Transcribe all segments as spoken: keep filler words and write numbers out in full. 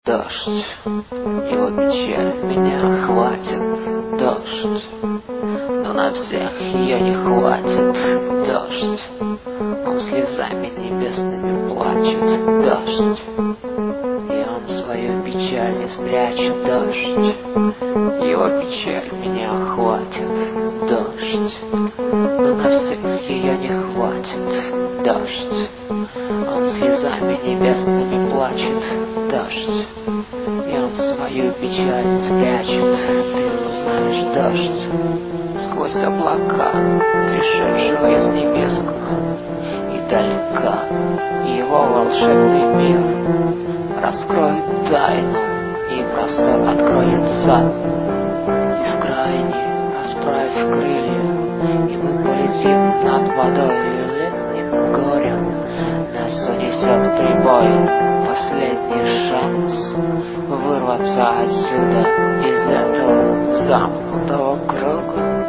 Дождь, его печаль меня хватит, дождь, но на всех ее не хватит, дождь, он слезами небесными плачет, дождь, и он свою печаль не спрячет, дождь, его печаль меня хватит, дождь, но на всех ее не хватит, дождь, он слезами небесными плачет, дождь, и он свою печаль не спрячет. Ты узнаешь дождь сквозь облака, пришедшего из небесного и далека. Его волшебный мир раскроет тайну, и простор откроется бескрайний, расправив крылья, и мы полетим над водой летним горем. Нас унесет прибой, последний шанс вырваться отсюда, из этого замкнутого круга.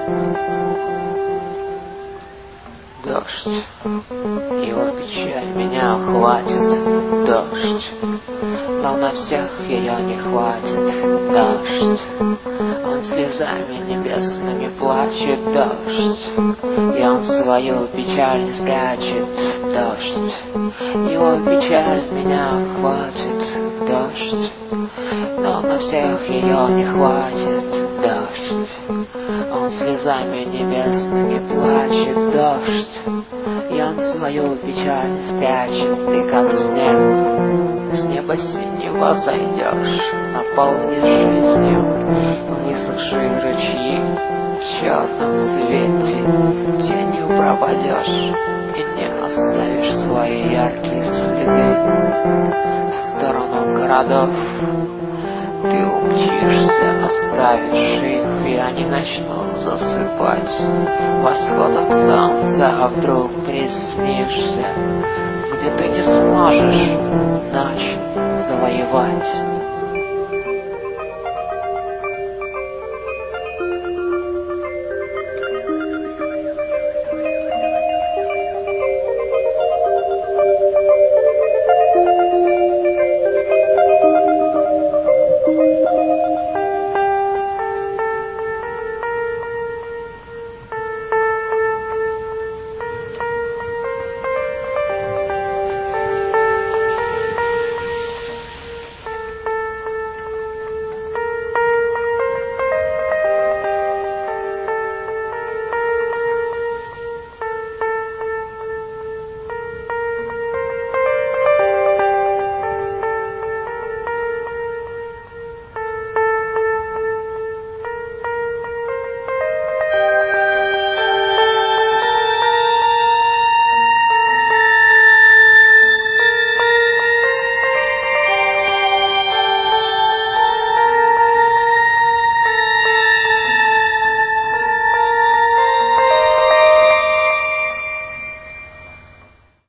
Дождь, его печаль меня охватит, дождь, но на всех ее не хватит, дождь, он слезами небесными плачет, дождь, и он свою печаль не спрячет, дождь, его печаль меня охватит, дождь, но на всех ее не хватит, дождь, он слезами небесными плачет, дождь, и он свою печаль не спрячет. Ты как снег с неба синего зайдешь, наполнишь жизнью высохшие ручьи, в черном свете тенью пропадешь и не оставишь свои яркие следы. В сторону городов ты умчишься, оставишь их, и они начнут засыпать восходом солнца, а вдруг приснишься, где ты не сможешь ночь завоевать.